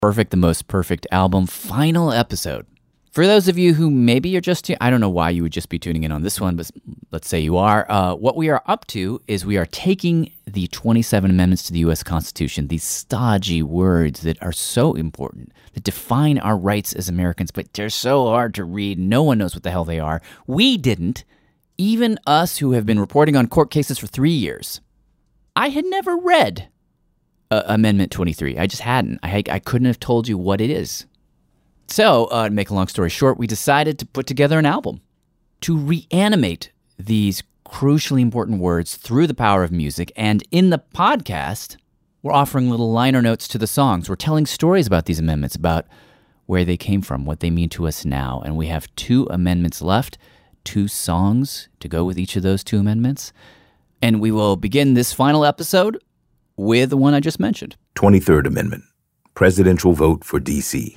Perfect, the most perfect album, final episode. For those of you who maybe you're just, I don't know why you would just be tuning in on this one, but let's say you are. What we are up to is we are taking the 27 amendments to the U.S. Constitution, these stodgy words that are so important, that define our rights as Americans, but they're so hard to read. No one knows what the hell they are. We didn't. Even us who have been reporting on court cases for 3 years. I had never read Amendment 23. I just hadn't. I couldn't have told you what it is. So, to make a long story short, we decided to put together an album to reanimate these crucially important words through the power of music. And in the podcast, we're offering little liner notes to the songs. We're telling stories about these amendments, about where they came from, what they mean to us now. And we have 2 amendments left, 2 songs to go with each of those 2 amendments. And we will begin this final episode with the one I just mentioned. 23rd Amendment, presidential vote for D.C.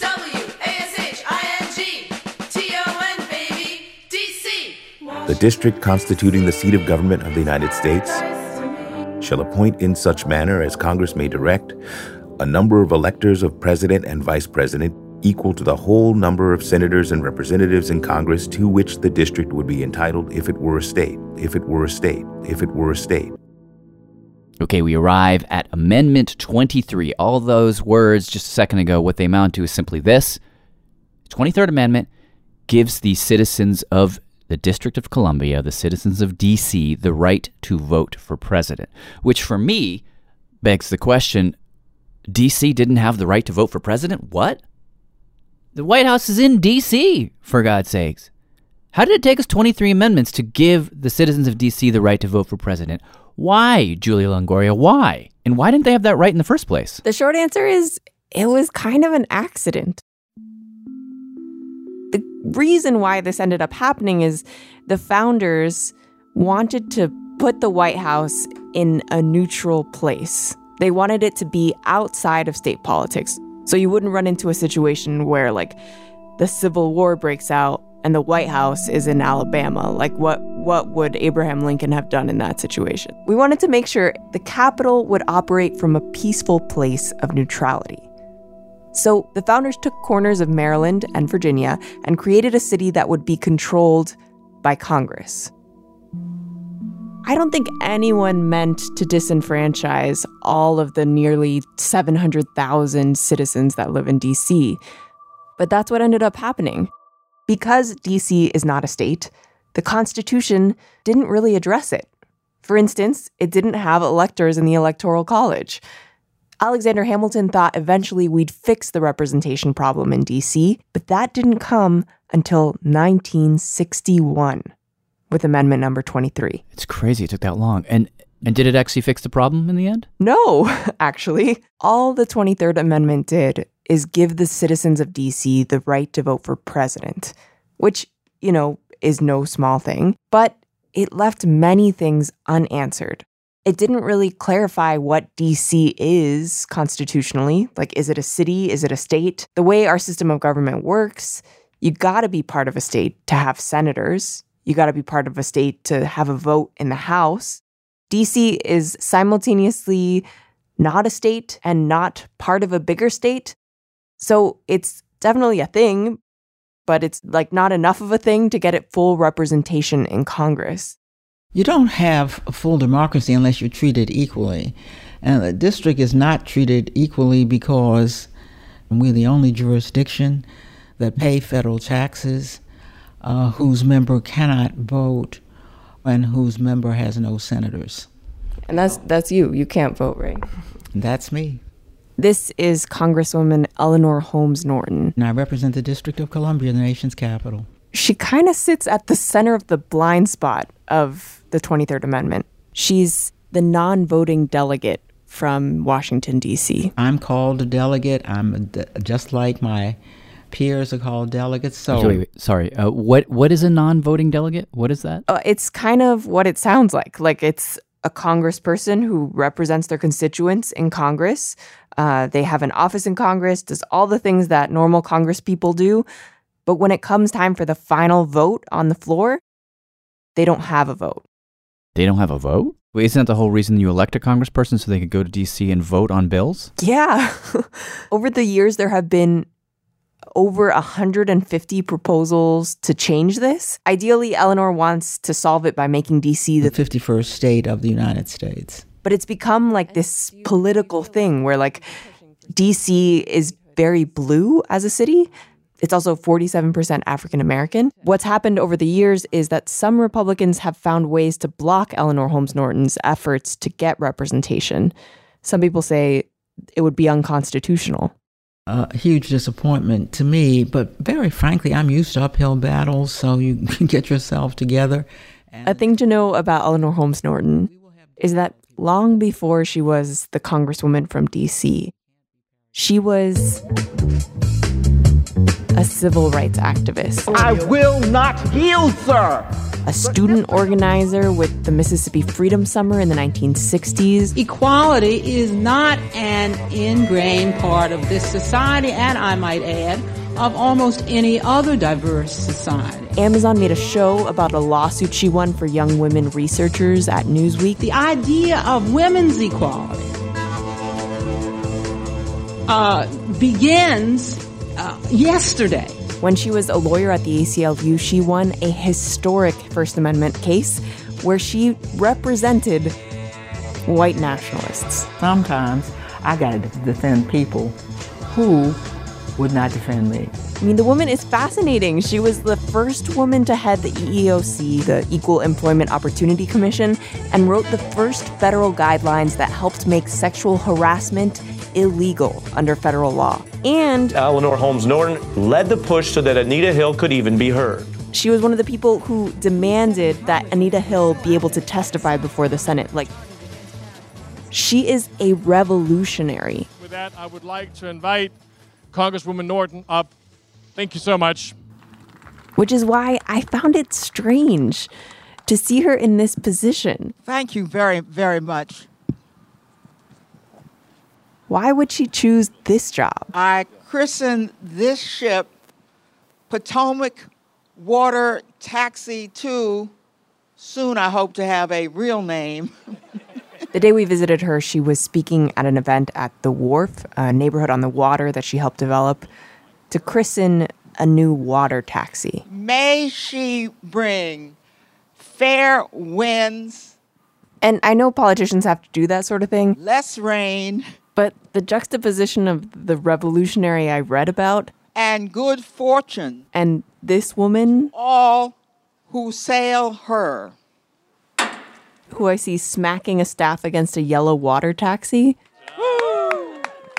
The district constituting the seat of government of the United States shall appoint in such manner as Congress may direct a number of electors of president and vice president equal to the whole number of senators and representatives in Congress to which the district would be entitled if it were a state, if it were a state, if it were a state. Okay, we arrive at Amendment 23. All those words just a second ago, what they amount to is simply this. The 23rd Amendment gives the citizens of the District of Columbia, the citizens of D.C., the right to vote for president, which for me begs the question, D.C. didn't have the right to vote for president? What? The White House is in D.C., for God's sakes. How did it take us 23 amendments to give the citizens of D.C. the right to vote for president? Why, Julia Longoria, why? And why didn't they have that right in the first place? The short answer is it was kind of an accident. The reason why this ended up happening is the founders wanted to put the White House in a neutral place. They wanted it to be outside of state politics. So you wouldn't run into a situation where, like, the Civil War breaks out and the White House is in Alabama. Like, what would Abraham Lincoln have done in that situation? We wanted to make sure the Capitol would operate from a peaceful place of neutrality. So the founders took corners of Maryland and Virginia and created a city that would be controlled by Congress. I don't think anyone meant to disenfranchise all of the nearly 700,000 citizens that live in D.C., but that's what ended up happening. Because D.C. is not a state, the Constitution didn't really address it. For instance, it didn't have electors in the Electoral College. Alexander Hamilton thought eventually we'd fix the representation problem in D.C., but that didn't come until 1961 with Amendment number 23. It's crazy it took that long. And did it actually fix the problem in the end? No, actually. All the 23rd Amendment did is give the citizens of D.C. the right to vote for president, which, is no small thing, but it left many things unanswered. It didn't really clarify what D.C. is constitutionally. Like, is it a city? Is it a state? The way our system of government works, you gotta be part of a state to have senators. You gotta be part of a state to have a vote in the House. D.C. is simultaneously not a state and not part of a bigger state. So it's definitely a thing, but it's not enough of a thing to get it full representation in Congress. You don't have a full democracy unless you're treated equally. And the district is not treated equally because we're the only jurisdiction that pay federal taxes, whose member cannot vote, and whose member has no senators. And that's you. You can't vote, right? That's me. This is Congresswoman Eleanor Holmes Norton. And I represent the District of Columbia, the nation's capital. She kind of sits at the center of the blind spot of the 23rd Amendment. She's the non-voting delegate from Washington, D.C. I'm called a delegate. I'm just like my peers are called delegates. So, wait. Sorry. What is a non-voting delegate? What is that? It's kind of what it sounds like. Like, it's a congressperson who represents their constituents in Congress. They have an office in Congress, does all the things that normal Congress people do. But when it comes time for the final vote on the floor, they don't have a vote. They don't have a vote? Wait, isn't that the whole reason you elect a congressperson, so they could go to D.C. and vote on bills? Yeah. Over the years, there have been over 150 proposals to change this. Ideally, Eleanor wants to solve it by making D.C. The 51st state of the United States. But it's become like this political thing where like D.C. is very blue as a city. It's also 47% African American. What's happened over the years is that some Republicans have found ways to block Eleanor Holmes Norton's efforts to get representation. Some people say it would be unconstitutional. A huge disappointment to me, but very frankly, I'm used to uphill battles, so you get yourself together. A thing to know about Eleanor Holmes Norton is that long before she was the congresswoman from D.C., she was a civil rights activist. I will not yield, sir. A student organizer with the Mississippi Freedom Summer in the 1960s. Equality is not an ingrained part of this society, and I might add, of almost any other diverse society. Amazon made a show about a lawsuit she won for young women researchers at Newsweek. The idea of women's equality begins yesterday. When she was a lawyer at the ACLU, she won a historic First Amendment case where she represented white nationalists. Sometimes I got to defend people who would not defend me. I mean, the woman is fascinating. She was the first woman to head the EEOC, the Equal Employment Opportunity Commission, and wrote the first federal guidelines that helped make sexual harassment illegal under federal law. And Eleanor Holmes Norton led the push so that Anita Hill could even be heard. She was one of the people who demanded that Anita Hill be able to testify before the Senate. Like, she is a revolutionary. With that, I would like to invite Congresswoman Norton up. Thank you so much. Which is why I found it strange to see her in this position. Thank you very, very much. Why would she choose this job? I christened this ship Potomac Water Taxi 2. Soon I hope to have a real name. The day we visited her, she was speaking at an event at The Wharf, a neighborhood on the water that she helped develop, to christen a new water taxi. May she bring fair winds. And I know politicians have to do that sort of thing. Less rain. But the juxtaposition of the revolutionary I read about and good fortune. And this woman. All who sail her. Who I see smacking a staff against a yellow water taxi. Woo!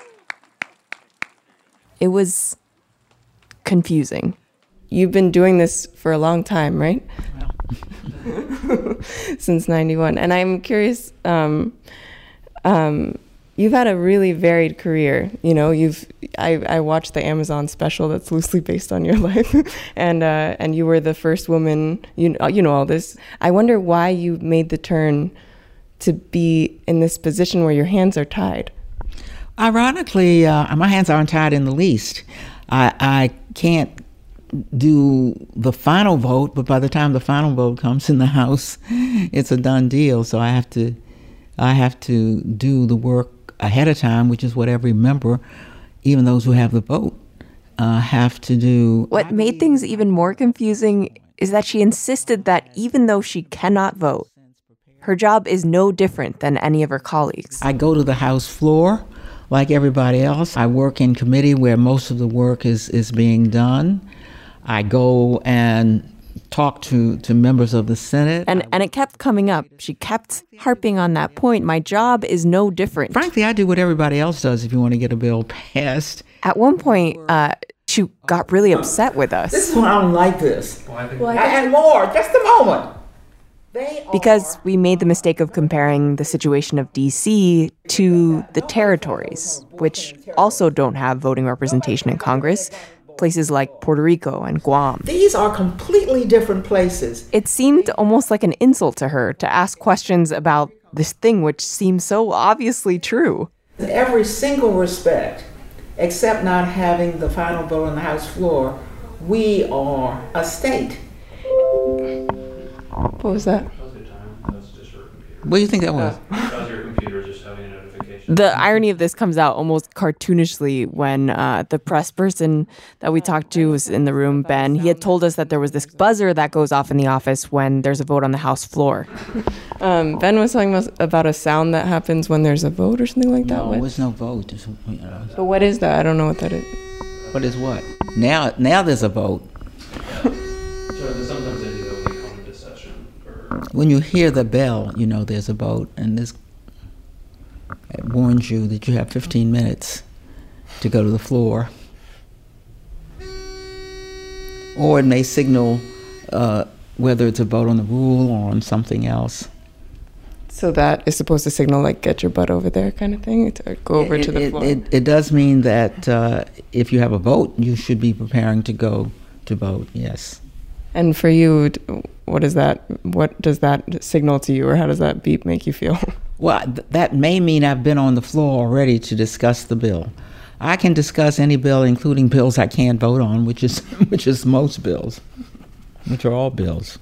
It was confusing. You've been doing this for a long time, right? Since 91. And I'm curious, you've had a really varied career. You know, I watched the Amazon special that's loosely based on your life, and you were the first woman. You know all this. I wonder why you made the turn to be in this position where your hands are tied. Ironically, my hands aren't tied in the least. I can't do the final vote, but by the time the final vote comes in the House, it's a done deal. So I have to do the work ahead of time, which is what every member, even those who have the vote, have to do. What made things even more confusing is that she insisted that even though she cannot vote, her job is no different than any of her colleagues. I go to the House floor like everybody else. I work in committee where most of the work is being done. I go and talk to members of the Senate. And it kept coming up. She kept harping on that point. My job is no different. Frankly, I do what everybody else does if you want to get a bill passed. At one point, she got really upset with us. This is when I don't like this. And more, just a moment. Because we made the mistake of comparing the situation of D.C. to the territories, which also don't have voting representation in Congress. Places like Puerto Rico and Guam. These are completely different places. It seemed almost like an insult to her to ask questions about this thing which seems so obviously true. In every single respect, except not having the final vote on the House floor, we are a state. What was that? What do you think that was? Because your computer is just having a notification. The irony of this comes out almost cartoonishly when the press person that we talked to was in the room, Ben. He had told us that there was this buzzer that goes off in the office when there's a vote on the House floor. Ben was talking about a sound that happens when there's a vote or something like that. No, there's no vote. But what is that? I don't know what that is. What is what? Now there's a vote. So sometimes they do that when they come into session. When you hear the bell, you know there's a vote, and it warns you that you have 15 minutes to go to the floor. Or it may signal whether it's a vote on the rule or on something else. So that is supposed to signal, like, get your butt over there kind of thing, to go over to the floor? It does mean that if you have a vote, you should be preparing to go to vote, yes. And for you, what does that signal to you, or how does that beep make you feel? Well, that may mean I've been on the floor already to discuss the bill. I can discuss any bill, including bills I can't vote on, which is most bills, which are all bills.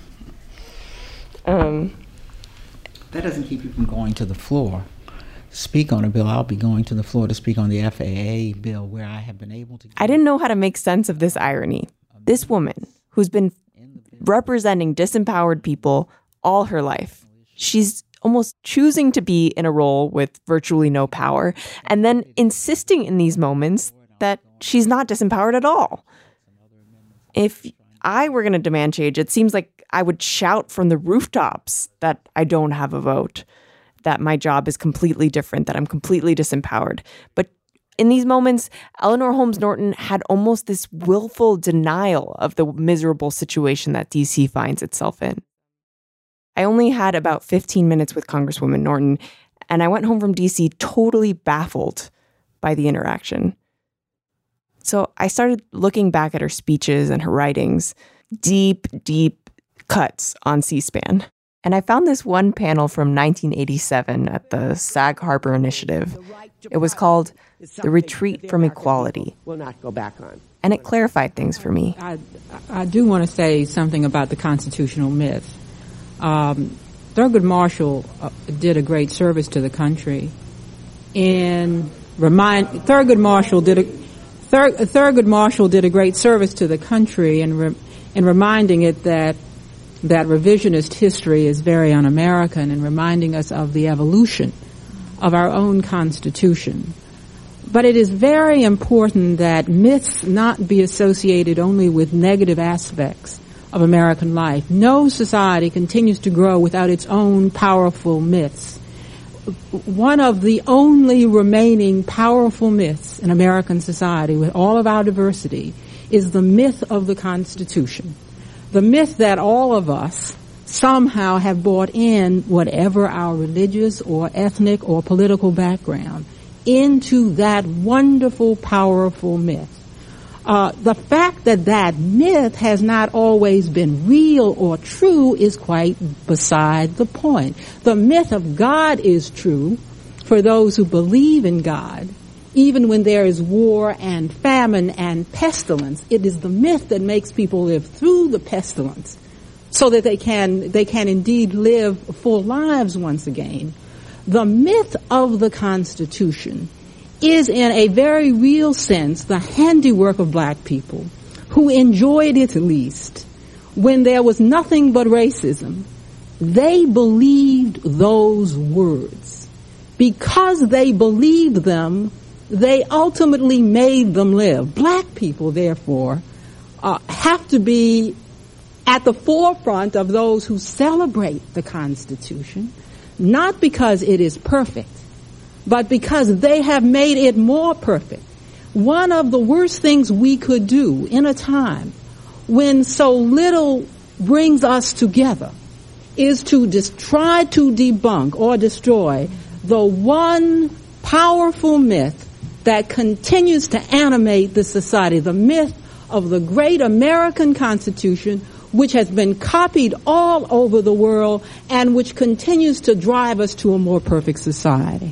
That doesn't keep you from going to the floor to speak on a bill. I'll be going to the floor to speak on the FAA bill, where I have been able to... I didn't know how to make sense of this irony. This woman, who's been representing disempowered people all her life, she's almost choosing to be in a role with virtually no power, and then insisting in these moments that she's not disempowered at all. If I were going to demand change, it seems like I would shout from the rooftops that I don't have a vote, that my job is completely different, that I'm completely disempowered. But in these moments, Eleanor Holmes Norton had almost this willful denial of the miserable situation that D.C. finds itself in. I only had about 15 minutes with Congresswoman Norton, and I went home from D.C. totally baffled by the interaction. So I started looking back at her speeches and her writings, deep cuts on C-SPAN. And I found this one panel from 1987 at the Sag Harbor Initiative. It was called The Retreat from Equality. Will not go back on. And it clarified things for me. I do want to say something about the constitutional myth. Thurgood Marshall did a great service to the country. Thurgood Marshall did a great service to the country in reminding it that revisionist history is very un-American, and reminding us of the evolution of our own Constitution. But it is very important that myths not be associated only with negative aspects of American life. No society continues to grow without its own powerful myths. One of the only remaining powerful myths in American society, with all of our diversity, is the myth of the Constitution. The myth that all of us somehow have bought in, whatever our religious or ethnic or political background, into that wonderful, powerful myth. The fact that myth has not always been real or true is quite beside the point. The myth of God is true for those who believe in God. Even when there is war and famine and pestilence, it is the myth that makes people live through the pestilence so that they can indeed live full lives once again. The myth of the Constitution is, in a very real sense, the handiwork of black people who enjoyed it least when there was nothing but racism. They believed those words. Because they believed them, they ultimately made them live. Black people, therefore, have to be at the forefront of those who celebrate the Constitution, not because it is perfect, but because they have made it more perfect. One of the worst things we could do in a time when so little brings us together is to try to debunk or destroy the one powerful myth that continues to animate the society, the myth of the great American Constitution, which has been copied all over the world and which continues to drive us to a more perfect society.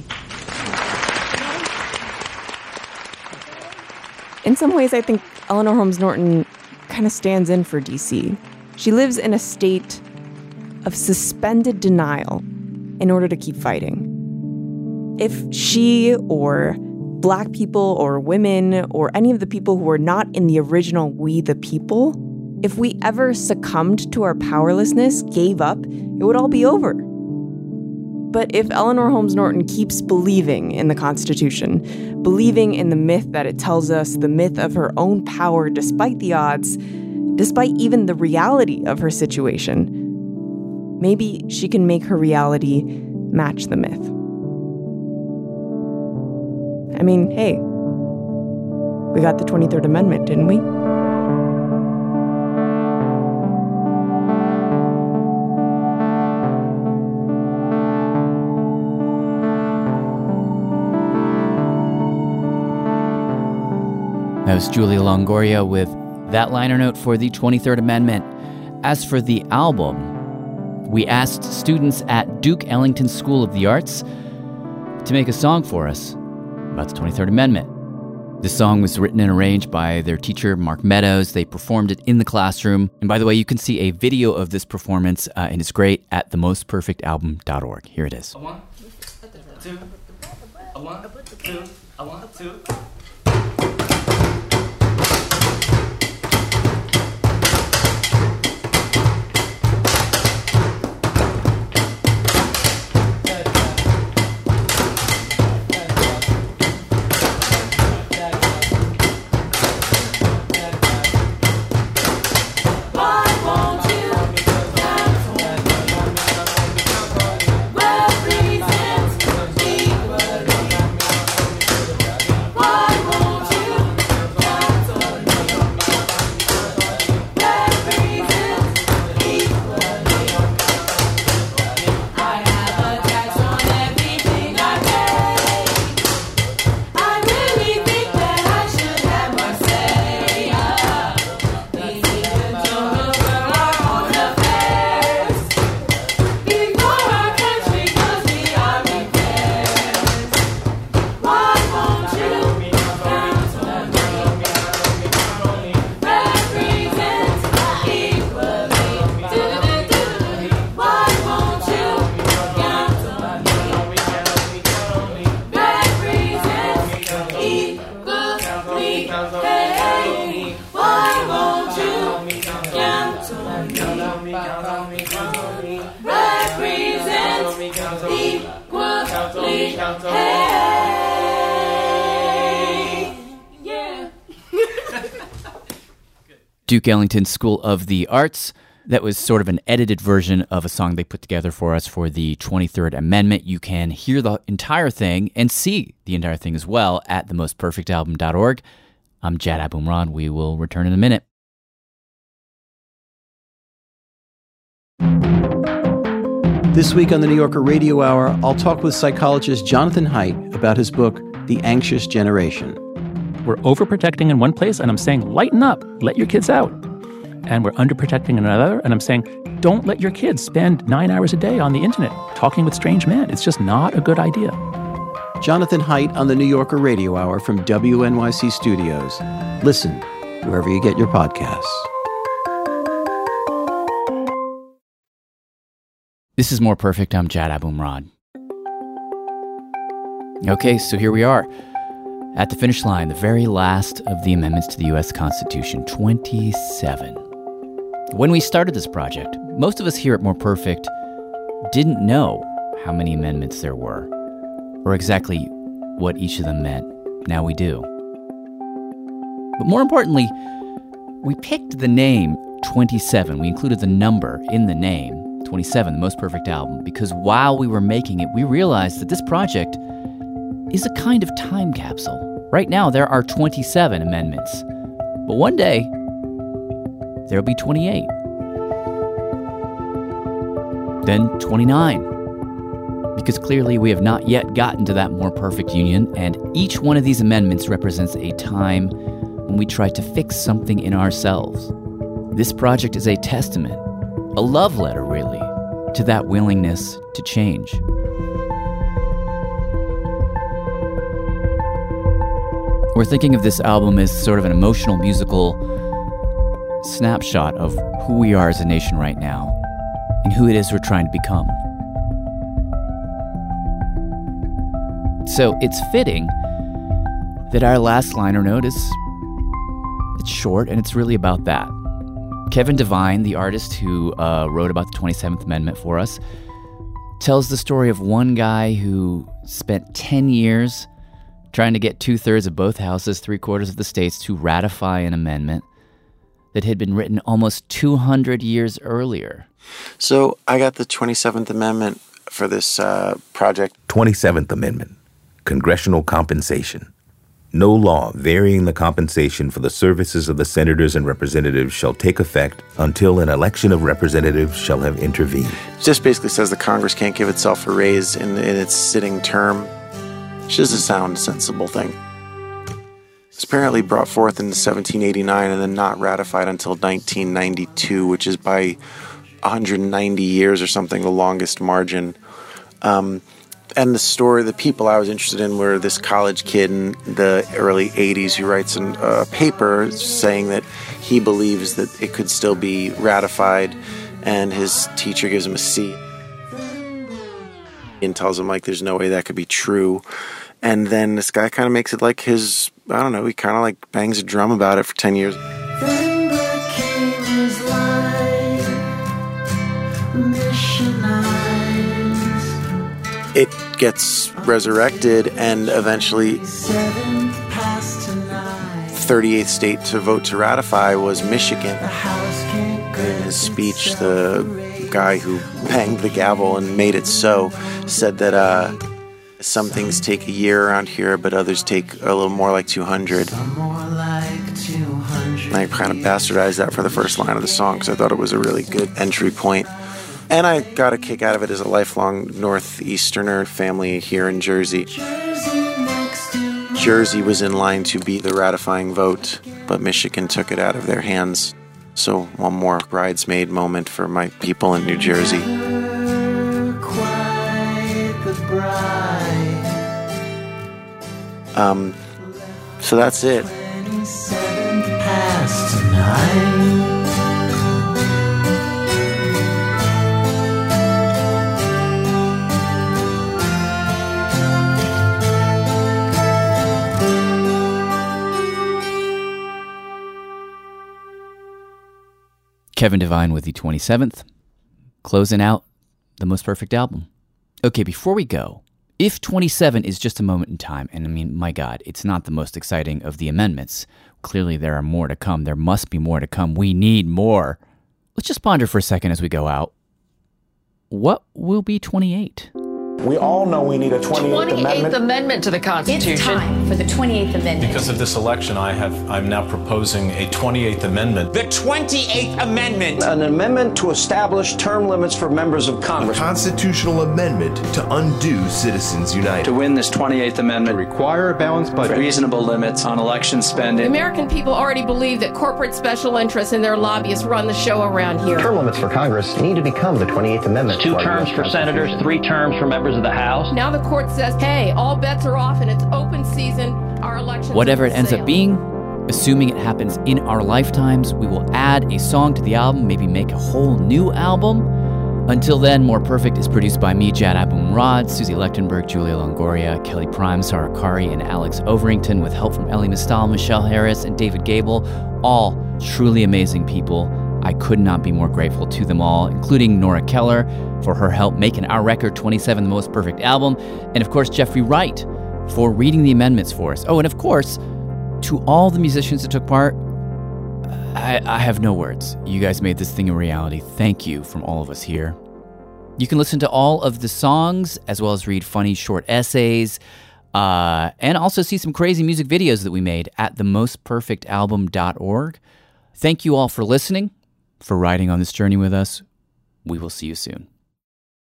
In some ways, I think Eleanor Holmes Norton kind of stands in for D.C. She lives in a state of suspended denial in order to keep fighting. If she or Black people or women or any of the people who were not in the original We the People, if we ever succumbed to our powerlessness, gave up, it would all be over. But if Eleanor Holmes Norton keeps believing in the Constitution, believing in the myth that it tells us, the myth of her own power despite the odds, despite even the reality of her situation, maybe she can make her reality match the myth. I mean, hey, we got the 23rd Amendment, didn't we? That was Julia Longoria with that liner note for the 23rd Amendment. As for the album, we asked students at Duke Ellington School of the Arts to make a song for us about the 23rd Amendment. The song was written and arranged by their teacher, Mark Meadows. They performed it in the classroom. And by the way, you can see a video of this performance, and it's great, at themostperfectalbum.org. Here it is. A one, two, a one, two, a one, two. Duke Ellington School of the Arts. That was sort of an edited version of a song they put together for us for the 23rd Amendment. You can hear the entire thing and see the entire thing as well at themostperfectalbum.org. I'm Jad Abumrad. We will return in a minute. This week on the New Yorker Radio Hour, I'll talk with psychologist Jonathan Haidt about his book, The Anxious Generation. We're overprotecting in one place, and I'm saying, lighten up, let your kids out. And we're underprotecting in another, and I'm saying, don't let your kids spend 9 hours a day on the internet talking with strange men. It's just not a good idea. Jonathan Haidt on the New Yorker Radio Hour from WNYC Studios. Listen wherever you get your podcasts. This is More Perfect. I'm Jad Abumrad. Okay, so here we are. At the finish line, the very last of the amendments to the U.S. Constitution, 27. When we started this project, most of us here at More Perfect didn't know how many amendments there were, or exactly what each of them meant. Now we do. But more importantly, we picked the name 27. We included the number in the name, 27, the Most Perfect Album, because while we were making it, we realized that this project is a kind of time capsule. Right now, there are 27 amendments, but one day, there'll be 28. Then 29. Because clearly we have not yet gotten to that more perfect union, and each one of these amendments represents a time when we try to fix something in ourselves. This project is a testament, a love letter, really, to that willingness to change. We're thinking of this album as sort of an emotional, musical snapshot of who we are as a nation right now and who it is we're trying to become. So it's fitting that our last liner note is, it's short and it's really about that. Kevin Devine, the artist who wrote about the 27th Amendment for us, tells the story of one guy who spent 10 years trying to get 2/3 of both houses, 3/4 of the states to ratify an amendment that had been written almost 200 years earlier. So I got the 27th Amendment for this project. 27th Amendment, Congressional Compensation. No law varying the compensation for the services of the senators and representatives shall take effect until an election of representatives shall have intervened. It just basically says the Congress can't give itself a raise in its sitting term, which doesn't sound a sensible thing. It's apparently brought forth in 1789 and then not ratified until 1992, which is by 190 years or something, the longest margin. And the people I was interested in were this college kid in the early 80s who writes a paper saying that he believes that it could still be ratified, and his teacher gives him a C and tells him, like, there's no way that could be true. And then this guy kind of makes it like his, I don't know, he kind of like bangs a drum about it for 10 years. Then there came his life, missionized. It gets resurrected, and eventually 38th state to vote to ratify was Michigan. In his speech, the guy who banged the gavel and made it so said that some things take a year around here, but others take a little more like 200. And I kind of bastardized that for the first line of the song because I thought it was a really good entry point. And I got a kick out of it as a lifelong Northeasterner family here in Jersey. Jersey was in line to be the ratifying vote, but Michigan took it out of their hands. So one more bridesmaid moment for my people in New Jersey. So that's it. Kevin Devine with the 27th, closing out the Most Perfect album. Okay, before we go, if 27 is just a moment in time, and I mean, my God, it's not the most exciting of the amendments. Clearly there are more to come. There must be more to come. We need more. Let's just ponder for a second as we go out. What will be 28? We all know we need a 28th Amendment to the Constitution. It's time for the 28th Amendment. Because of this election, I'm now proposing a 28th Amendment. The 28th Amendment. An amendment to establish term limits for members of Congress. A constitutional amendment to undo Citizens United. To win this 28th Amendment, require a balanced budget, reasonable limits on election spending. The American people already believe that corporate special interests and their lobbyists run the show around here. Term limits for Congress need to become the 28th Amendment. 2 terms for senators, 3 terms for members of the House. Now the court says, hey, all bets are off and it's open season. Our elections. Whatever it ends up being, assuming it happens in our lifetimes, we will add a song to the album, maybe make a whole new album. Until then, More Perfect is produced by me, Jad Abumrad, Susie Lechtenberg, Julia Longoria, Kelly Prime, Sarah Kari, and Alex Overington, with help from Ellie Mistal, Michelle Harris, and David Gable. All truly amazing people. I could not be more grateful to them all, including Nora Keller for her help making our record 27 the Most Perfect album, and of course Jeffrey Wright for reading the amendments for us. Oh, and of course, to all the musicians that took part, I have no words. You guys made this thing a reality. Thank you from all of us here. You can listen to all of the songs, as well as read funny short essays, and also see some crazy music videos that we made at themostperfectalbum.org. Thank you all for listening, for riding on this journey with us. We will see you soon.